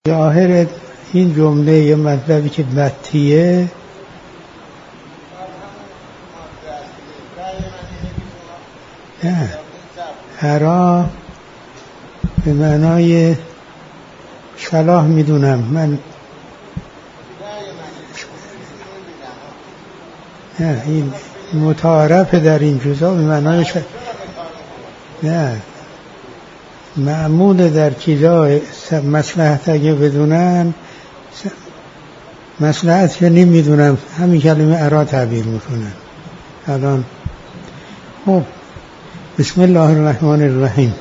ظاهر این جمله یه مطلبی که مطیه ارا به معنای صلاح میدونم من این متعارف در این جزا به معنای نه معمول در چیزا مصلحت اگه بدونن مصلحت که نمیدونم همین کلمه ارا تعبیر میکنن. الان خب بسم الله الرحمن الرحیم.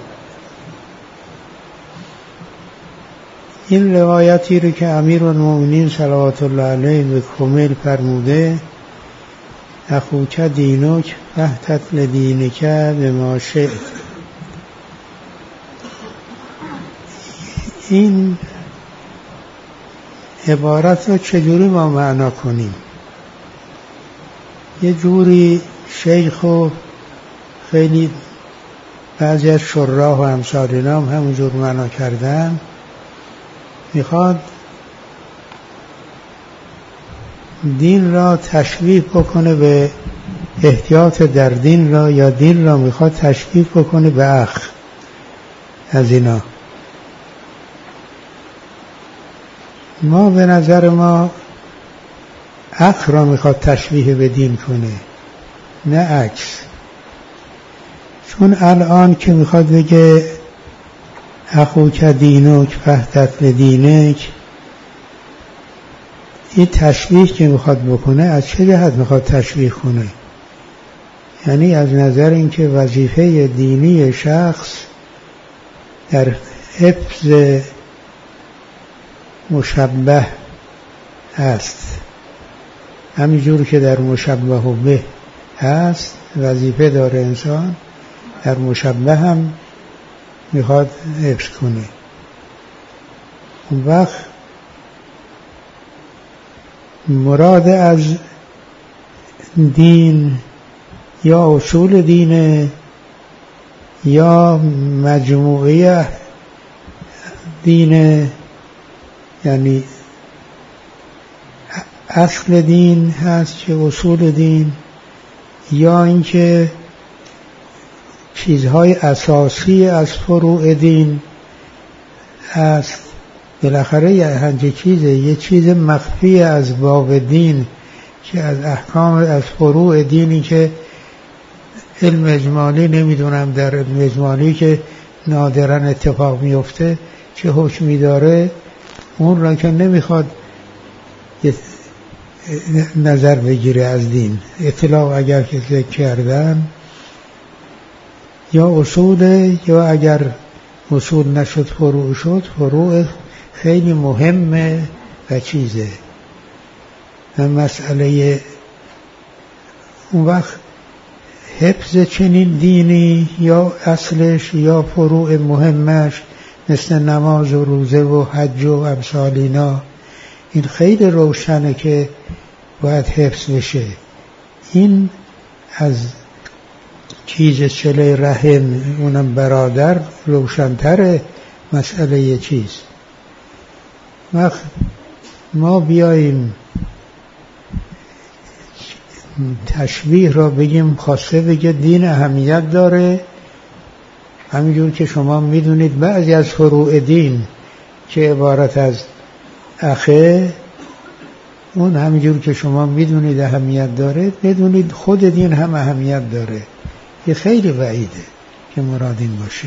این روایتی رو که امیرالمومنین صلوات الله علیه به کمیل فرموده اخوک دینک فاحتط لدینک بما شئت، این عبارت رو چجوری ما معنا کنیم؟ یه جوری شیخ و خیلی بعضی از شراح و امثال اینا هم همونجور معنا کردن. میخواد دین را تشبیه بکنه به احتیاط در دین را، یا دین را میخواد تشبیه بکنه به اخ از اینا. ما به نظر ما اخ را میخواد تشبیه به دین کنه، نه عکس. چون الان که میخواد بگه اخوک دینک فاحتط لدینک، این تشبیه که میخواد بکنه از چه جهت میخواد تشبیه کنه؟ یعنی از نظر اینکه وظیفه دینی شخص در حفظ مشبه هست، همینجور که در مشبه و به هست وظیفه داره انسان، در مشبه هم میخواد حفظ کنه. اون وقت مراد از دین یا اصول دینه یا مجموعه دینه، یعنی اصل دین هست که اصول دین، یا اینکه چیزهای اساسی از فروع دین هست. بالاخره یه چیز مخفی از باب دین که از احکام از فروع دینی که علم اجمالی نمیدونم در علم اجمالی که نادراً اتفاق میفته چه حکمی داره، اون را که نمیخواد نظر بگیره از دین. اطلاع اگر که ذکر کردن یا اصول، یا اگر اصول نشد فروع شد، فروع خیلی مهمه و چیزه مسئله. اون وقت حفظ چنین دینی یا اصلش یا فروع مهمش مثل نماز و روزه و حج و امثال اینا، این خیلی روشنه که باید حفظ بشه. این از چیز صله رحم اونم برادر روشن‌تره مسئله چیز. وقت ما بیاییم تشبیه را بگیم خواسته بگه دین اهمیت داره، همینجور که شما میدونید بعضی از فروع دین که عبارت از اخه، اون همینجور که شما میدونید اهمیت داره، بدونید خود دین هم اهمیت داره. یه خیلی بعیده که مراد این باشه.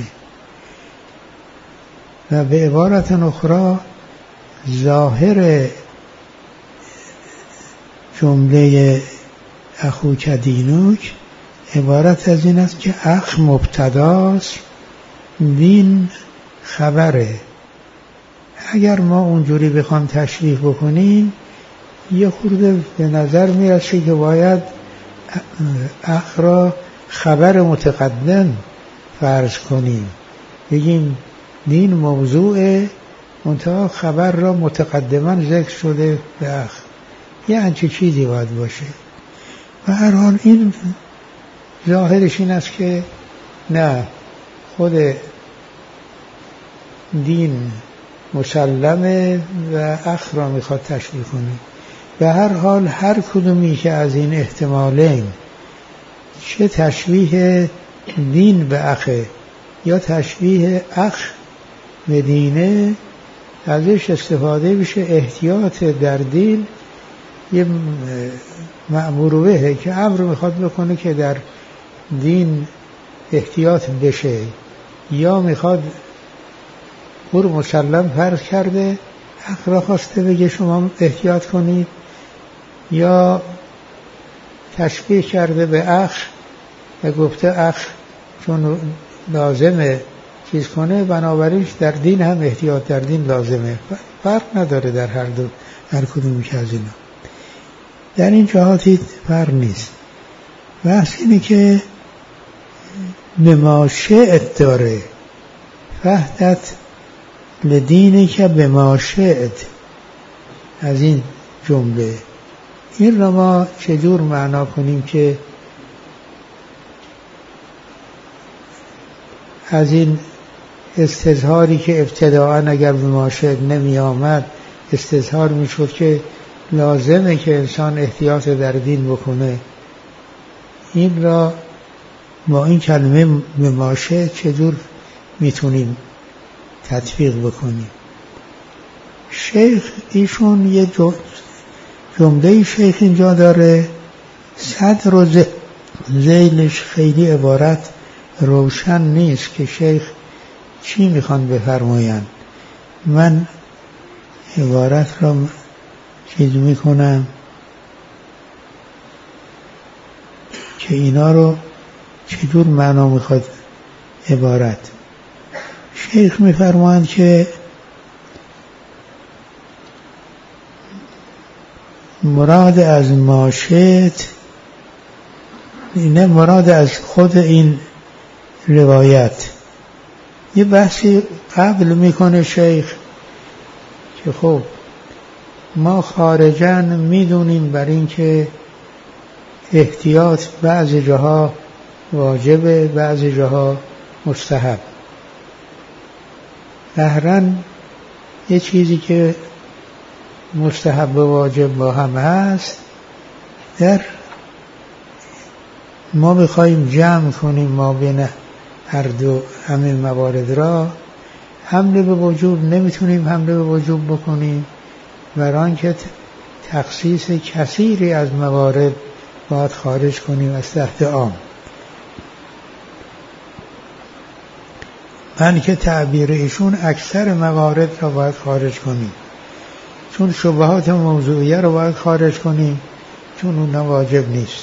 و به عبارت اخرى ظاهر جمله اخوک دینک عبارت از این است که اخ مبتداست، دین خبره. اگر ما اونجوری بخوام تشریح بکنیم یه خورده به نظر میرسه که باید اخ را خبر متقدم فرض کنیم، بگیم دین موضوع منتها خبر را متقدما ذکر شده به اخ، یه همچین چیزی باید باشه. و هر حال این ظاهرش این است که نه، خود دین مسلمه و اخ را میخواد تشبیه کنه. به هر حال هر کدومی که از این احتمالین، چه تشبیه دین به اخه یا تشبیه اخ به دینه، ازش استفاده بشه. احتیاط در دین یه مأمور بهه که امر میخواد بکنه که در دین احتیاط بشه، یا میخواد امر مسلم فرض کرده اخ را خواسته بگه شما احتیاط کنید، یا تشبیه کرده به اخ و گفته اخ چون لازمه چیز کنه، بنابراین در دین هم احتیاط در دین لازمه. فرق نداره در هر کدومی که از اینا، در این جهاتی فرق نیست. بحث اینه که بما شئت داره، فهدت لدینه که بما شئت، از این جمله این را ما چجور معنا کنیم که از این استظهاری که ابتداءً اگر بما شئت نمی آمد استظهار می شد که لازمه که انسان احتیاط در دین بکنه، این را با این کلمه بما شئت چجور میتونیم تطبیق بکنیم؟ شیخ ایشون یه جمله شیخ اینجا داره، صدر و ذیلش خیلی عبارت روشن نیست که شیخ چی میخوان بفرمایند. من عبارت را چیز میکنم که اینا رو چجور معنا میخواد عبارت. شیخ میفرمایند که مراد از ماشت، نه مراد از خود این روایت. یه بحثی قبل میکنه شیخ که خب ما خارجاً میدونیم بر این که احتیاط بعضی جاها واجبه بعضی جاها مستحب. ظاهراً یه چیزی که مستحب و واجب با هم هست، در ما بخوایم جمع کنیم ما بین هر دو همین موارد را، حمله به وجوب نمیتونیم حمله به وجوب بکنیم، برای آنکه تخصیص کثیری از موارد باید خارج کنیم از تحت عام. من که تعبیر ایشون اکثر موارد را باید خارج کنیم، چون شبهات موضوعیه را باید خارج کنیم، چون اون واجب نیست.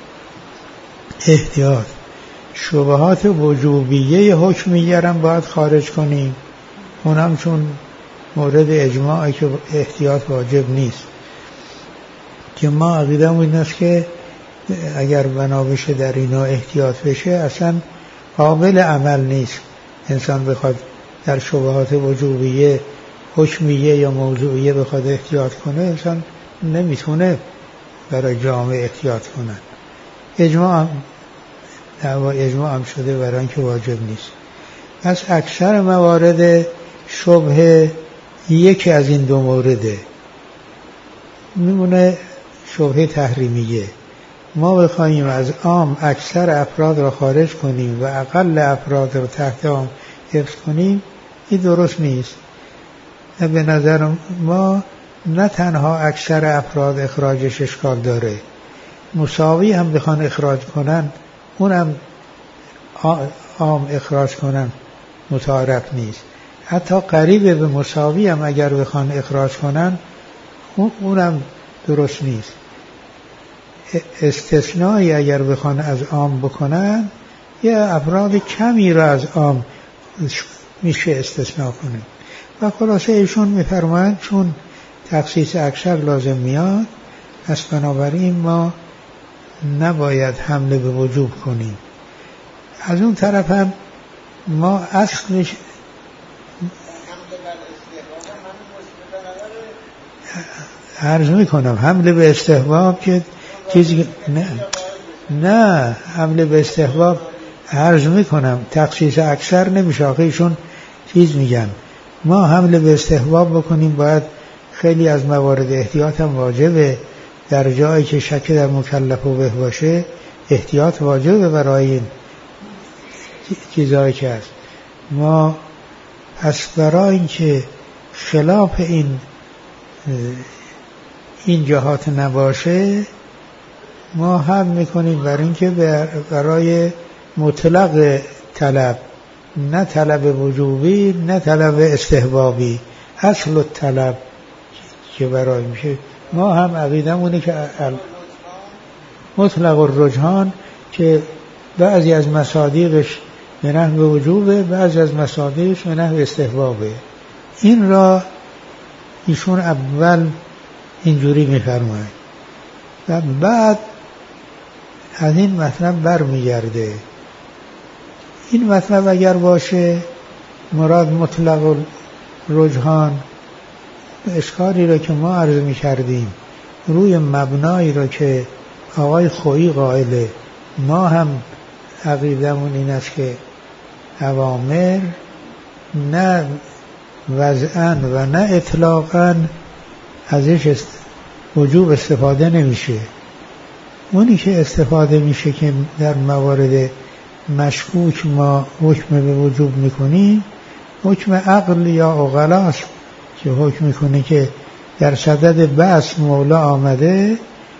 احتیاط شبهات وجوبیه حکمیه را باید خارج کنیم، اونم چون مورد اجماعی که احتیاط واجب نیست، که ما عقیده‌مون این است که اگر بنا بشه در اینا احتیاط بشه اصلا قابل عمل نیست انسان بخواد در شبهات وجوبیه حکمیه یا موضوعیه بخواد احتیاط کنه، انسان نمیتونه برای جامعه احتیاط کنه. اجماع هم شده برای اینکه واجب نیست. پس اکثر موارد شبهه یکی از این دو مورده، میمونه شبهه تحریمیه. ما بخوایم از عام اکثر افراد را خارج کنیم و اقل افراد را تحت عام حفظ کنیم، این درست نیست. به نظر ما نه تنها اکثر افراد اخراجش اشکال داره، مساوی هم بخوان اخراج کنن اونم عام اخراج کنن متعارف نیست. حتی قریب به مساوی هم اگر بخوان اخراج کنن اونم درست نیست. استثنایی اگر بخوان از عام بکنن یه افراد کمی را از عام میشه استثناء کنه. و خلاصه ایشون میفرمایند چون تخصیص اکثر لازم میاد، پس بنابراین ما نباید حمله به وجوب کنیم. از اون طرف هم ما اصلش عرض میکنم حمله به استحباب که چیزی نه حمله به استحباب عرض میکنم تخصیص اکثر نمیشه. آخه ایشون چیز میگن ما حمله به استحباب بکنیم باید خیلی از موارد احتیاط هم واجبه. در جایی که شک در مکلف و به باشه احتیاط واجبه برای این چیزهایی که هست. ما پس برای اینکه خلاف این جهات نباشه ما هم میکنیم برای اینکه برای مطلق طلب، نه طلب وجوبی نه طلب استحبابی، اصل الطلب که برای میشه ما هم عقیدمونه که مطلق الرجحان که بعضی از مصادیقش به نحو وجوبه، بعضی از مصادیقش به نحو استحبابه. این را ایشون اول اینجوری میفرماید و بعد از این مطلب برمیگرده. این مطلب اگر باشه مراد مطلق الرجحان، اشکالی را که ما عرض می کردیم روی مبنایی را که آقای خویی قائله، ما هم عقیدمون این است که اوامر نه وضعاً و نه اطلاقاً ازش وجوب استفاده نمیشه. اونی که استفاده میشه که در موارد مشکوک ما حکم به وجوب میکنیم حکم عقل یا عقلاست که حکم میکنه که در صدد بحث مولا آمده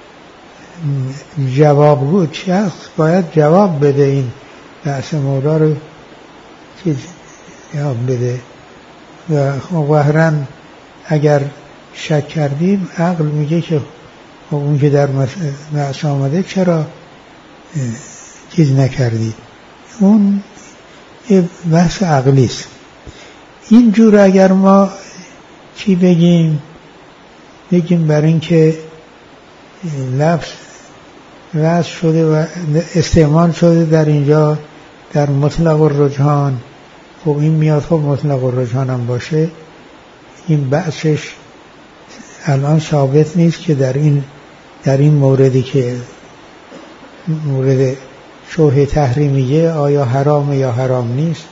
جوابگو شخص باید جواب بده، این بحث مولا رو چیز جواب بده و ظاهراً اگر شک کردیم عقل میگه که اون که در بحث آمده چرا چیز نکردی، اون یه بحث عقلی است. اینجور اگر ما چی بگیم برای اینکه لفظ وضع شده و استعمال شده در اینجا در مطلق الرجحان، خب این میاد خب مطلق الرجحان هم باشه، این بحثش الان ثابت نیست که در این موردی که مورد شبهه تحریمیه آیا حرام یا حرام نیست،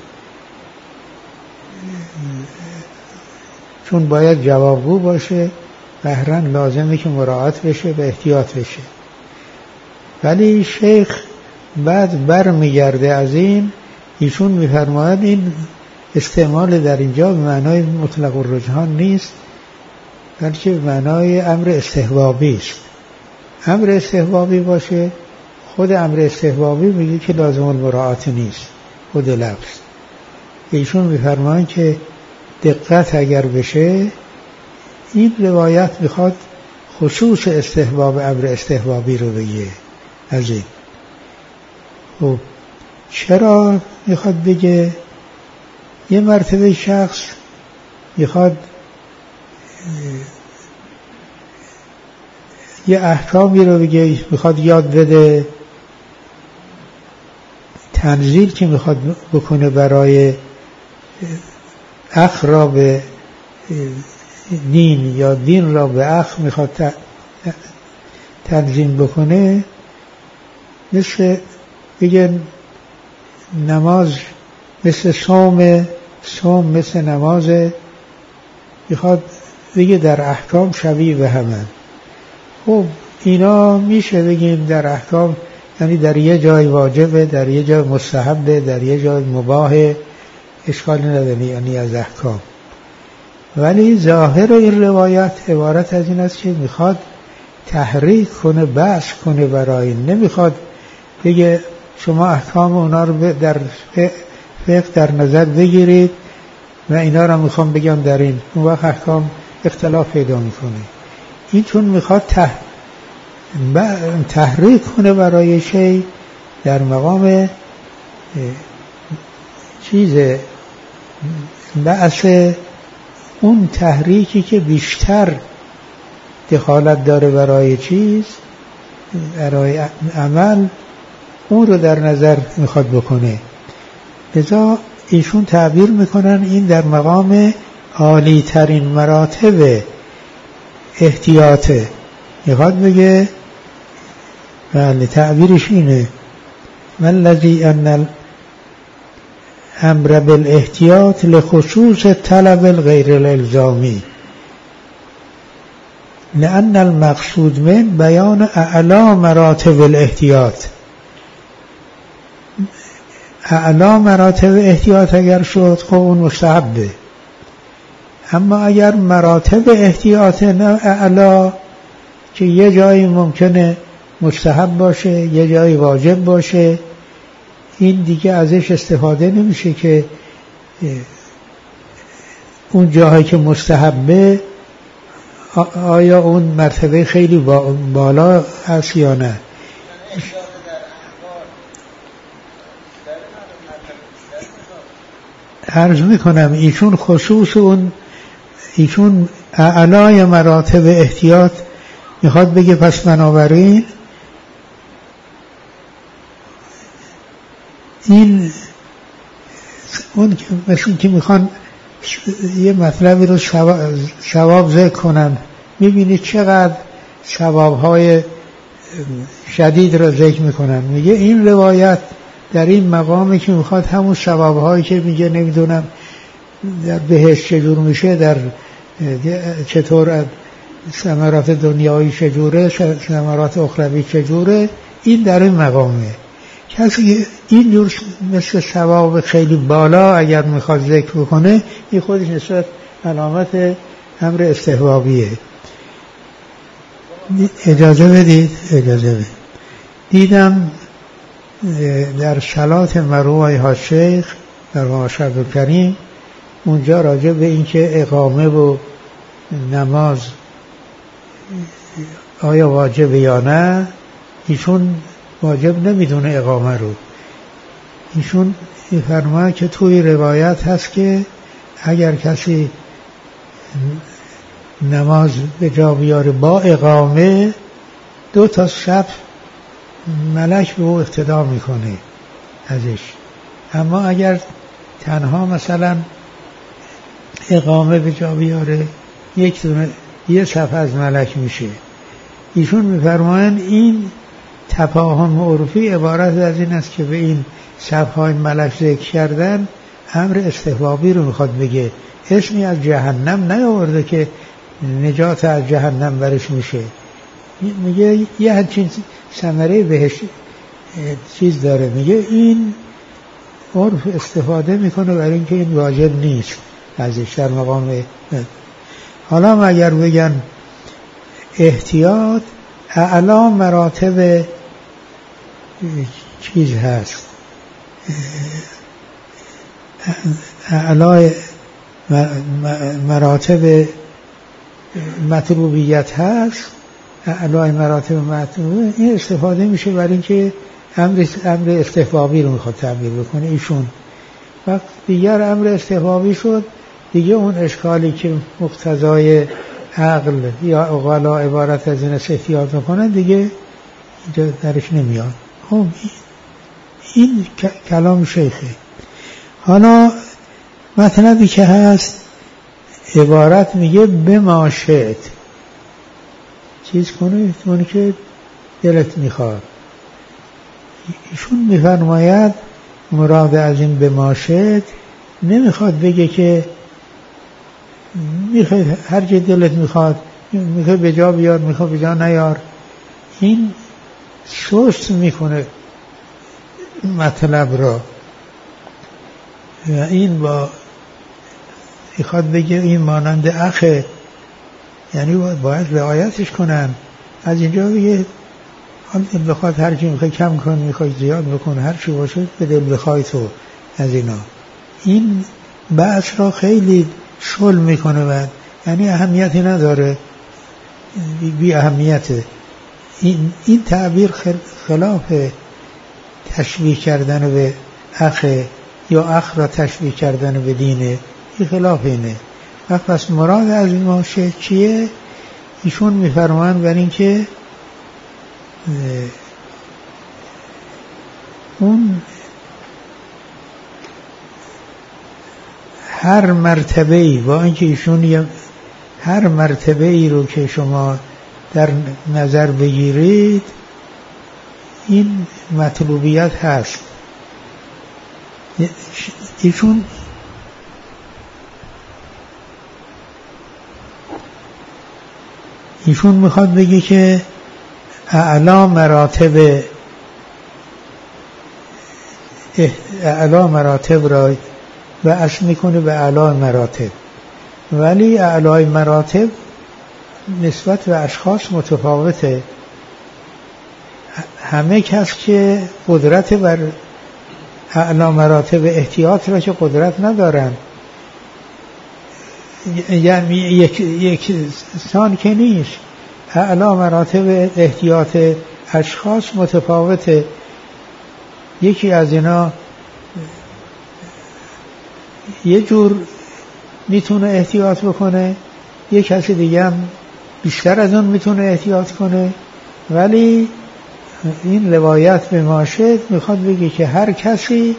چون باید جوابگو باشه بهرن لازمه که مراعات بشه و احتیاط بشه. ولی شیخ بعد برمیگرده از این، ایشون میفرماید این استعمال در اینجا به معنای مطلق الرجحان نیست بلکه به معنای امر استحبابی است. امر استحبابی باشه، خود امر استحبابی میگه که لازم المراعات نیست خود لفظ. ایشون میفرمایند که دقت اگر بشه این روایت میخواد خصوص استحباب امر استحبابی رو بگه. از این خب چرا میخواد بگه؟ یه مرتبه شخص میخواد یه احکامی رو بگه، میخواد یاد بده، تنزیل که میخواد بکنه برای اخ را به دین یا دین را به اخ میخواد تنظیم بکنه، مثل بگه نماز مثل صوم مثل نمازه، میخواد بگه در احکام شبیه به همه. خب اینا میشه بگیم در احکام، یعنی در یه جای واجبه، در یه جای مستحبه، در یه جای مباهه، اشکالی نداره یعنی از احکام. ولی ظاهر این روایت عبارت از این است که میخواد تحریک کنه، بحث کنه برای این. نمیخواد بگه شما احکام اونا رو در فقه در نظر بگیرید و اینا رو میخوام بگم در این، اون وقت احکام اختلاف پیدا میکنه. این چون میخواد تحریک کنه برای شی در مقام چیز بحث اون تحریکی که بیشتر دخالت داره برای چیز، برای عمل، اون رو در نظر میخواد بکنه. لذا ایشون تعبیر میکنن این در مقام عالی ترین مراتب احتیاطه. میخواد بگه بله تعبیرش اینه: والذی ان امر بالاحتیاط لخصوص طلب الغیر الالزامی، لأن المقصود من بیان اعلی مراتب الاحتیاط. اعلی مراتب احتیاط اگر شد خب اون مستحبه، اما اگر مراتب احتیاط اعلی که یه جایی ممکنه مستحب باشه یه جایی واجب باشه، این دیگه ازش استفاده نمیشه که اون جاهایی که مستحبه آیا اون مرتبه خیلی بالا هست یا نه. عرض میکنم ایشون خصوص اون ایشون اعلای مراتب احتیاط میخواد بگه، پس بنابراین این اون مثل که میخوان یه مطلبی رو ثواب ذکر کنن، میبینید چقدر ثوابهای شدید رو ذکر میکنن. میگه این روایت در این مقامی که میخواد همون ثوابهایی که میگه نمیدونم در بهشت چجور میشه، در چطور ثمرات دنیایی چجوره، ثمرات اخروی چجوره، این در این مقامه. کسی این جور مثل ثواب خیلی بالا اگر میخواد ذکر بکنه، این خودش نسبت علامت امر استحبابیه. اجازه بدید. دیدم در صلات مروه ها شیخ در ماشهد کریم اونجا راجع به این که اقامه و نماز آیا واجب یا نه، ایشون واجب نمیدونه اقامه رو. ایشون میفرماید که توی روایت هست که اگر کسی نماز به جا بیاره با اقامه 2 شب ملک به او اقتدا میکنه ازش، اما اگر تنها مثلا اقامه به جا بیاره یه صف از ملک میشه. ایشون میفرمایند این تفاهم عرفی عبارت از این است که به این صفهای ملک ذکر کردن امر استحبابی رو میخواد بگه، اسمی از جهنم نیاورده که نجات از جهنم برش میشه. میگه یه همچین ثمره بهش چیز داره، میگه این عرف استفاده میکنه برای اینکه این واجب نیست ازش در مقام. حالا اگر بگن احتیاط اعلی مراتب چیز هست، اعلی مراتب مطلوبیت هست، اعلی مراتب مطلوبیت، این استفاده میشه برای اینکه امر استحبابی رو میخواد تعبیر بکنه ایشون. وقت دیگر امر استحبابی شد دیگه اون اشکالی که مقتضای عقل یا عقلا عبارت از این احتیاط میکنن دیگه اینجا درش نمیاد. خب این کلام شیخه. حالا مطلبی که هست عبارت میگه بما شئت، چیز کنه اون که دلت میخواد. ایشون میفرماید مراد از این بما شئت نمیخواد بگه که میخوای هر چه دلت میخواد، میخوای به جا بیار میخوای به جا نیار. این سست میکنه مطلب را و این با میخواد بگه این مانند اخه، یعنی باید رعایتش کنن. از اینجا بگه حال دل بخواد هر چی میخوای کم کن، میخوای زیاد بکن، هر چی باشه به دل بخوای تو از اینا. این بحث را خیلی شل میکنه و یعنی اهمیتی نداره، بی اهمیته. این تعبیر خلاف تشبیه کردن به اخ یا اخ را تشبیه کردن به دینه، این خلاف اینه. پس مراد از این ماشه چیه؟ ایشون میفرمایند برای این که اون هر مرتبه‌ای با اینکه ایشون هر مرتبه‌ای رو که شما در نظر بگیرید این مطلوبیت هست. ایشون میخواد بگه که اعلی مراتب را وصل میکنه به اعلی مراتب، ولی اعلی مراتب نسبت به اشخاص متفاوته. همه کس که قدرت بر اعلی مراتب احتیاط را که قدرت ندارن، یعنی یک سان که نیست. اعلی مراتب احتیاط اشخاص متفاوته. یکی از اینا یه جور میتونه احتیاط بکنه، یک کسی دیگه هم بیشتر از اون میتونه احتیاط کنه. ولی این روایت به ماشد میخواد بگه که هر کسی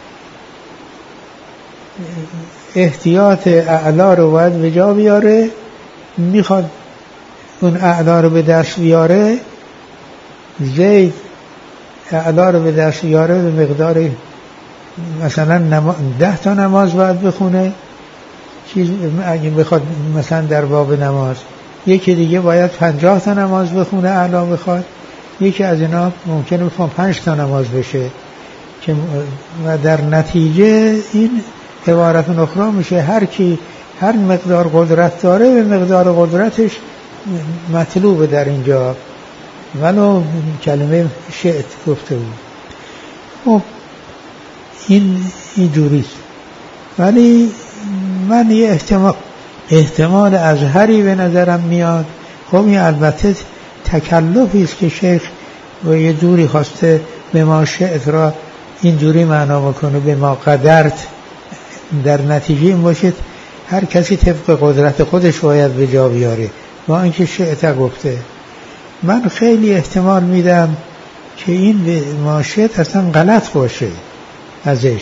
احتیاط اعلا رو باید به جا بیاره. میخواد اون اعلا رو به دست بیاره، زید اعلا رو به دست بیاره به مقدار مثلا 10 تا نماز باید بخونه. اگه بخواد مثلا در باب نماز، یکی دیگه باید 50 تا نماز بخونه اعلا بخواد، یکی از اینا ممکنه بخوام 5 تا نماز بشه که و در نتیجه این عبارت اخرى میشه هر کی هر مقدار قدرت داره به مقدار قدرتش مطلوبه در اینجا. ولو کلمه شئت گفته بود. خب این جوریست. ولی من یه احتمال ازهری به نظرم میاد. خب این البته تکلفی است که شیخ و یه جوری خواسته به ما شئت را اینجوری معنا بکنه، به ما قدرت. در نتیجه این باشید هر کسی طبق قدرت خودش باید به جا بیاره، با اینکه شئت گفته. من خیلی احتمال میدم که این به ما شئت اصلا غلط باشه ازش.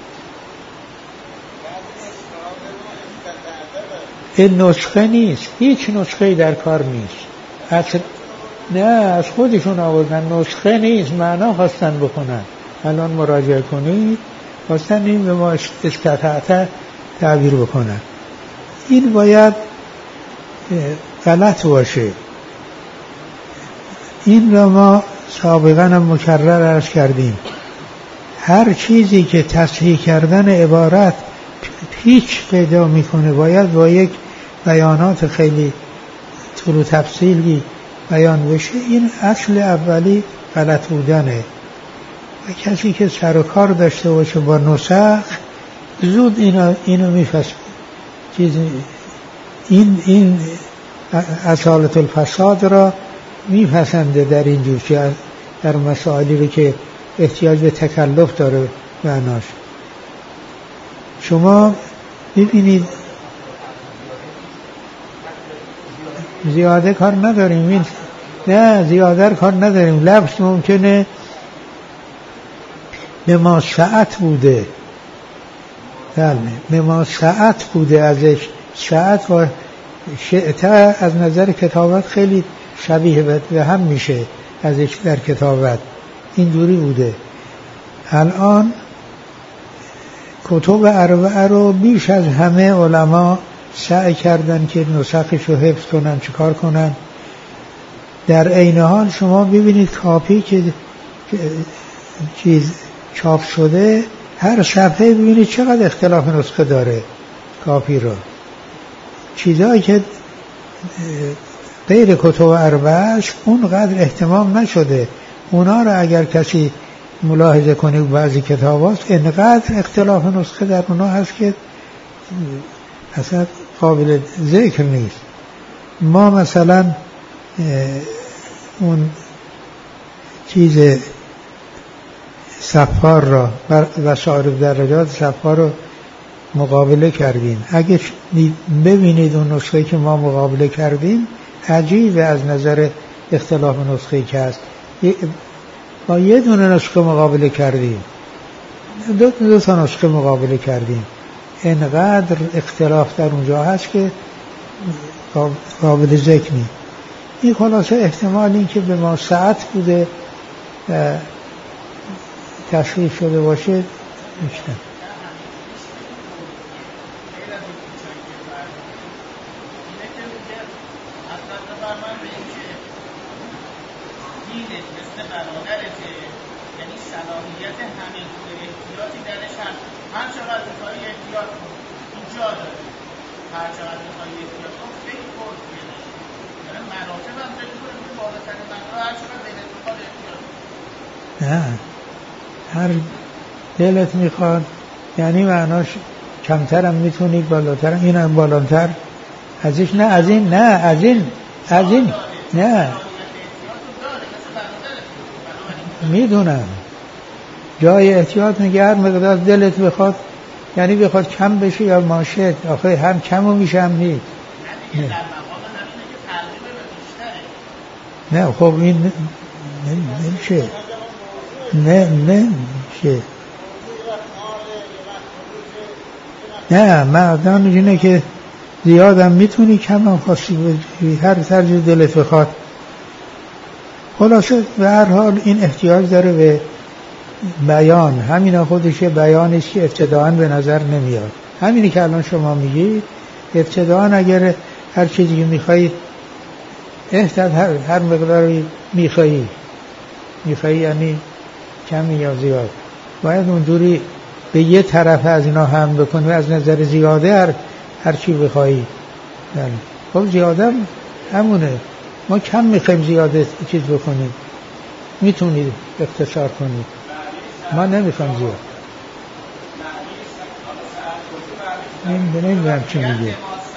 این نسخه نیست، هیچ نسخه‌ای در کار نیست. نه از خودشون آوردن، نسخه نیست، معنا خواستن بکنن. الان مراجعه کنید، خواستن این به ما استطاعت تعبیر بکنن. این باید غلط باشه. این را ما سابقا هم مکرر عرض کردیم. هر چیزی که تصحیح کردن عبارت پیچ پیدا میکنه باید با یک بیانات خیلی طول و تفصیلی بیان بشه. این اصل اولی غلط بودنه. و کسی که سر و کار داشته باشه با نسخ زود اینو میفهمه. این اصالت الفساد را میپسنده در این جور که در مسائلی رو که احتیاج به تکلف داره معناش. شما ببینید زیاده کار نداریم. نه زیاده کار نداریم. لفظ ممکنه به ما ساعت بوده، بله به ما ساعت بوده. ازش ساعت و شئت از نظر کتابت خیلی شبیه به هم میشه ازش در کتابت اینجوری بوده. الان کتب اربعه رو بیش از همه علما سعی کردن که نسخش رو حفظ کنن، چیکار کنن. در عین حال شما ببینید کاپی که چیز چاپ شده، هر صفحه ببینید چقدر اختلاف نسخه داره کاپی رو. چیزایی که غیر کتب اربعه‌اش اونقدر اهتمام نشده. اونا رو اگر کسی ملاحظه کنه بعضی کتاباست اینقدر اختلاف نسخه در اونا هست که اصلا قابل ذکر نیست. ما مثلا اون چیز صفار را و سایر درجات صفار رو مقابله کردیم. اگه ببینید اون نسخه که ما مقابله کردیم عجیبه از نظر اختلاف نسخه که هست. با یه دونه نسخه مقابله کردیم، دو تا نسخه مقابله کردیم، اینقدر اختلاف در اونجا هست که قابل ذکر نیست. این خلاصه احتمال این که به ما ساعت بوده تصحیح شده باشه میشتم. یعنی صلاحیت همه جور احتیاطی درش هم هر چقدر میخوایی احتیاط کن اینجا داره، هر چقدر میخوایی احتیاط کن فکر کن یعنی مراتب هم داری کنه که بالاترین مراتب هر چقدر دلت میخواد احتیاط کن. نه هر دلت میخواد یعنی معناش کمتر هم میتونی بالاتر این هم بالاتر ازش نه از این نه از این نه میدونم جای احتیاط میگه هر مقدار دلت بخواد یعنی بخواد کم بشه یا ماشه آخه هم کم و میشه هم نیست نه خب این نمیشه نمیشه نه مردان اینه که زیادم میتونی کم هم خواستی هر ترجیح دلت بخواد. خلاصه به هر حال این احتیاج داره به بیان، همین خودش بیانش که ابتداعاً به نظر نمیاد. همینی که الان شما میگید ابتداعاً اگر هر چیزی که میخوایید هر مقداری میخوایی یعنی کمی یا زیاد باید اونجوری به یه طرف از اینا هم بکنی از نظر زیاده هر چی بخوایی. خب زیاده همونه، ما کم میخوایم زیاده چیز بکنیم، میتونید اختصار کنید، ما نمیخوایم زیاد. نمیدونم چی میگه.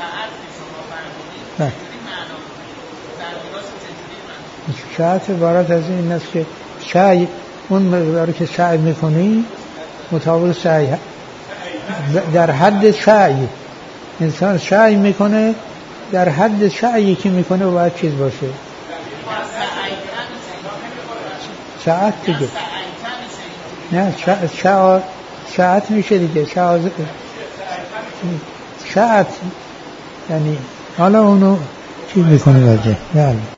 ساعت عبارت از این است که سعی اون مقداری که سعی میکنی مطابق سعی در حد سعی انسان سعی میکنه در حد سعی که میکنه باید چیز باشه. ساعت دیگه نه ساعت میشه دیگه ساعت یعنی حالا اونو چی میکنه باشه.